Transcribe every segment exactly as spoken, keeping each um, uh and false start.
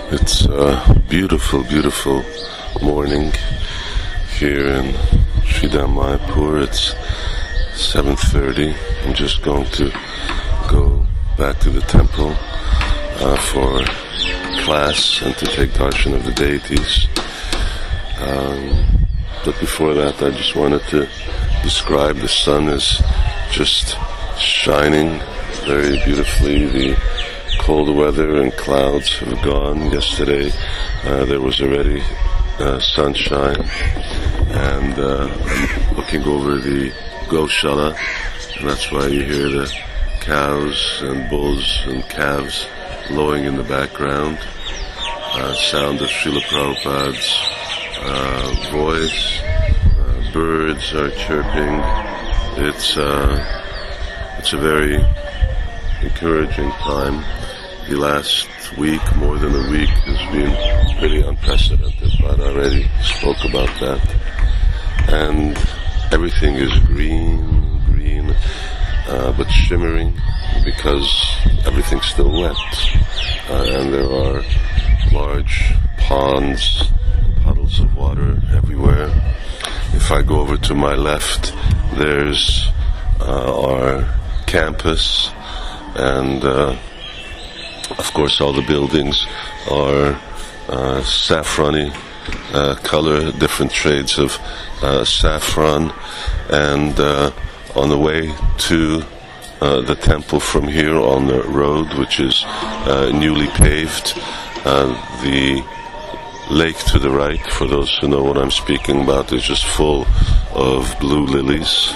It's a beautiful, beautiful morning here in Sridham Mayapur. It's seven thirty. I'm just going to go back to the temple uh, for class and to take darshan of the deities. Um, but before that, I just wanted to describe the sun is just shining very beautifully. The cold weather and clouds have gone. Yesterday uh, there was already uh, sunshine, and uh, I'm looking over the Goshala, and that's why you hear the cows and bulls and calves lowing in the background. Uh, sound of Srila Prabhupada's uh, voice. Uh, birds are chirping. It's uh, it's a very encouraging time. The last week, more than a week, has been pretty unprecedented, but I already spoke about that. And everything is green, green, uh, but shimmering because everything's still wet. Uh, and there are large ponds, puddles of water everywhere. If I go over to my left, there's uh, our campus, and uh, of course all the buildings are uh, saffrony uh, color, different shades of uh, saffron, and uh, on the way to uh, the temple from here on the road, which is uh, newly paved, uh, the lake to the right, for those who know what I'm speaking about, is just full of blue lilies.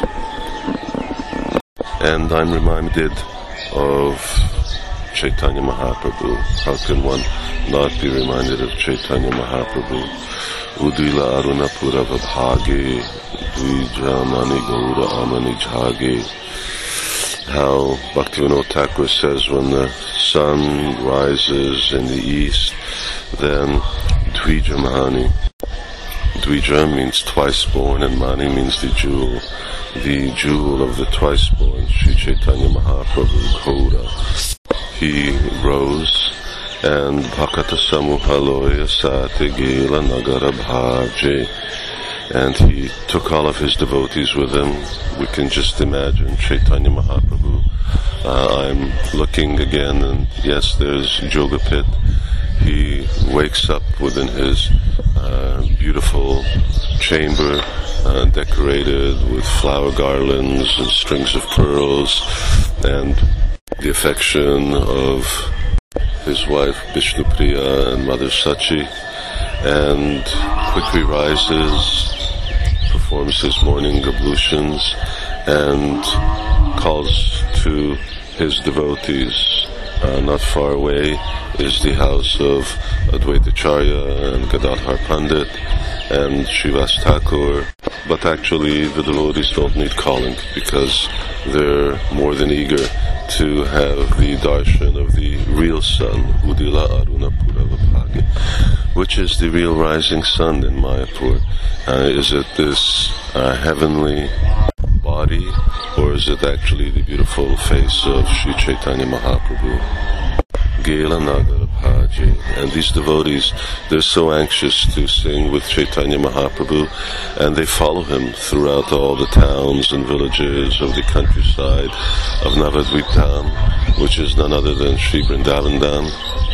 And I'm reminded of Chaitanya Mahaprabhu. How can one not be reminded of Chaitanya Mahaprabhu? Udila Aruna Pura Vabhage, Dvija Mani Gaura Amani Jhage. How Bhaktivinoda Thakur says, when the sun rises in the east, then Dvija Mani. Dvija means twice born, and Mani means the jewel. The jewel of the twice born, Sri Chaitanya Mahaprabhu Gaura. He rose, and Bhakata Samuhaloya Sate Gela Nagara Bhaje, and he took all of his devotees with him. We can just imagine Chaitanya Mahaprabhu. Uh, I'm looking again, and yes, there's Jogapit. He wakes up within his uh, beautiful chamber, uh, decorated with flower garlands and strings of pearls, and the affection of his wife Vishnupriya and Mother Sachi, and quickly rises, performs his morning ablutions, and calls to his devotees. Uh, not far away is the house of Advaitacharya and Gadadhar Pandit and Srivas Thakur, but actually the devotees don't need calling because they're more than eager to have the darshan of the real sun, Udila Aruna Pura Vabhage, which is the real rising sun in Mayapur. Uh, is it this uh, heavenly body, or is it actually the beautiful face of Sri Chaitanya Mahaprabhu? Gela Nagara Bhaje. And these devotees, they're so anxious to sing with Chaitanya Mahaprabhu, and they follow him throughout all the towns and villages of the countryside of Navadvip Dham, which is none other than Sri Vrindavan Dham.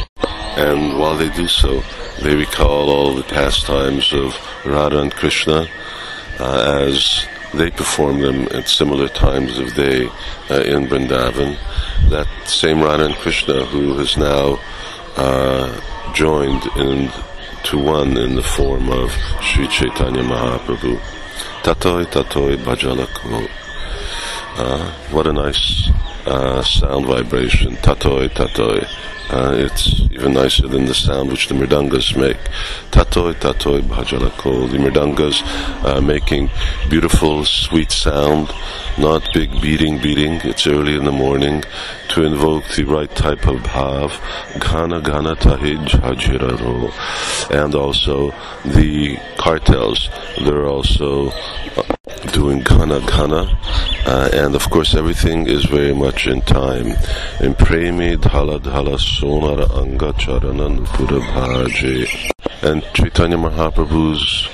And while they do so, they recall all the pastimes of Radha and Krishna uh, as they perform them at similar times of day uh, in Vrindavan. That same Radha and Krishna who has now uh, joined in to one in the form of Sri Chaitanya Mahaprabhu. Tatoi Tatoi Bhajalako. Uh, what a nice uh, sound vibration. Tatoi Tatoi. Uh, it's even nicer than the sound which the mridangas make. Tatoi, tatoi, bhajalako. The mridangas uh, making beautiful, sweet sound, not big beating, beating. It's early in the morning to invoke the right type of bhav. Ghana, ghana, tahij, hajiraro. And also the cartels. They're also uh, doing Ghana Ghana, uh, and of course everything is very much in time. In Premi Dhala Dhala Sonar Anga Charana Nupura Bhaje. And Chaitanya Mahaprabhu's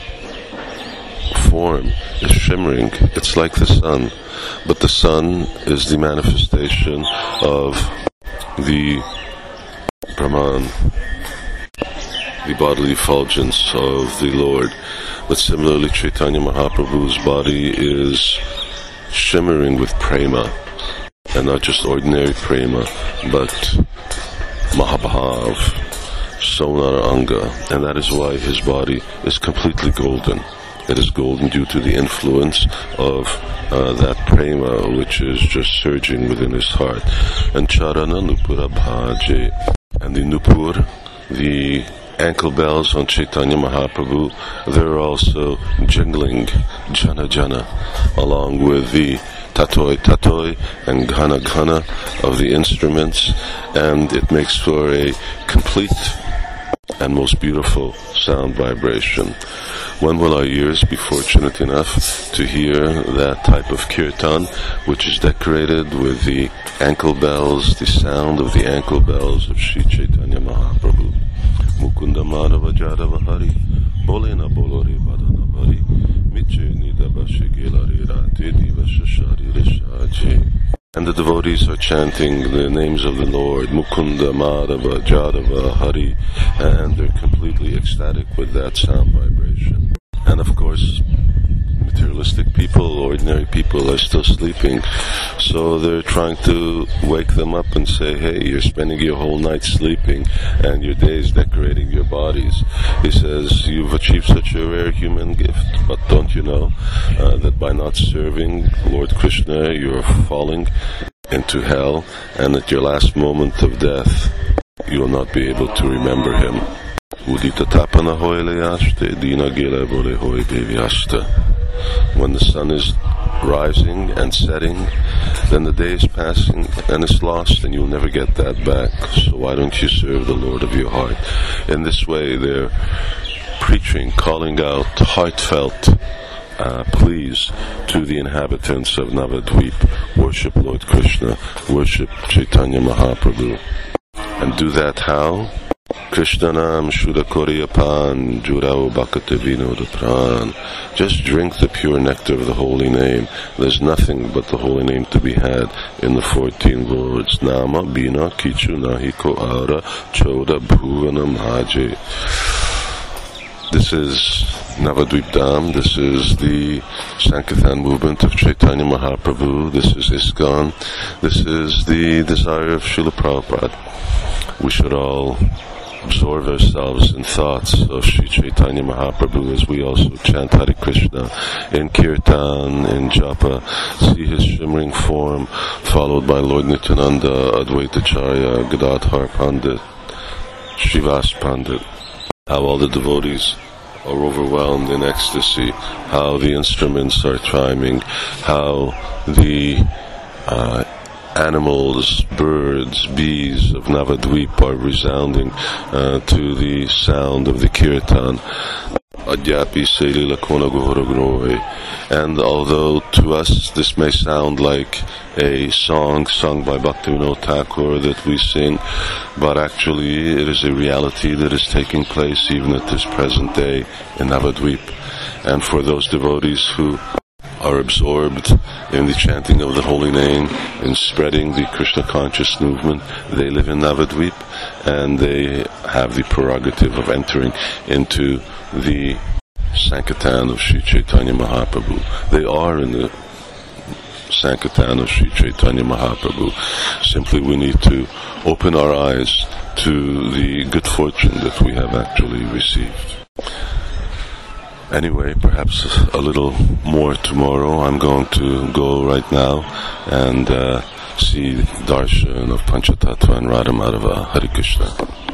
form is shimmering. It's like the sun, but the sun is the manifestation of the Brahman, the bodily effulgence of the Lord. But similarly, Chaitanya Mahaprabhu's body is shimmering with prema, and not just ordinary prema, but Mahabhav, Sonar Anga, and that is why his body is completely golden. It is golden due to the influence of uh, that prema which is just surging within his heart. And Charana Nupura Bhaje, and the Nupur, the ankle bells on Chaitanya Mahaprabhu, they're also jingling Jana Jana, along with the Tatoi Tatoi and Ghana Ghana of the instruments, and it makes for a complete and most beautiful sound vibration. When will our ears be fortunate enough to hear that type of kirtan, which is decorated with the ankle bells, the sound of the ankle bells of Sri Chaitanya Mahaprabhu? Mukunda Madhava Jadava Hari, Bolena Bolori Badana Bari, Miche Nidaba Shigilari Rati Diva Shashari Rishaji. And the devotees are chanting the names of the Lord, Mukunda Madhava Jadava Hari, and they're completely ecstatic with that sound vibration. And of course, materialistic people, ordinary people are still sleeping, so they're trying to wake them up and say, hey, you're spending your whole night sleeping and your days decorating your bodies. He says, you've achieved such a rare human gift, but don't you know uh, that by not serving Lord Krishna, you're falling into hell, and at your last moment of death, you will not be able to remember him. When the sun is rising and setting, then the day is passing and it's lost, and you'll never get that back. So why don't you serve the Lord of your heart? In this way, they're preaching, calling out heartfelt uh, pleas to the inhabitants of Navadvip. Worship Lord Krishna, worship Chaitanya Mahaprabhu. And do that how? Krishnanam Shuddha Koriyapan Jurao Bhakatavino the Pran. Just drink the pure nectar of the holy name. There's nothing but the holy name to be had in the fourteen words. Nama Bina Kichu Nahiko Ara Choda Bhuvanam Haje. This is Navadvip Dham. This is the Sankirtan movement of Chaitanya Mahaprabhu. This is ISKCON. This is the desire of Srila Prabhupada. We should all absorb ourselves in thoughts of Sri Chaitanya Mahaprabhu as we also chant Hare Krishna in Kirtan, in Japa, see his shimmering form, followed by Lord Nityananda, Advaitacharya, Gadadhar Pandit, Srivas Pandit. How all the devotees are overwhelmed in ecstasy, how the instruments are chiming, how the uh, animals, birds, bees of Navadvip are resounding uh, to the sound of the kirtan. And although to us this may sound like a song sung by Bhaktivinoda Thakur that we sing, but actually it is a reality that is taking place even at this present day in Navadvip. And for those devotees who are absorbed in the chanting of the holy name, in spreading the Krishna conscious movement, they live in Navadvip, and they have the prerogative of entering into the Sankirtan of Sri Chaitanya Mahaprabhu. They are in the Sankirtan of Sri Chaitanya Mahaprabhu. Simply we need to open our eyes to the good fortune that we have actually received. Anyway, perhaps a little more tomorrow. I'm going to go right now and uh, see Darshan of Panchatattva and Radha Madhava. Hare Krishna.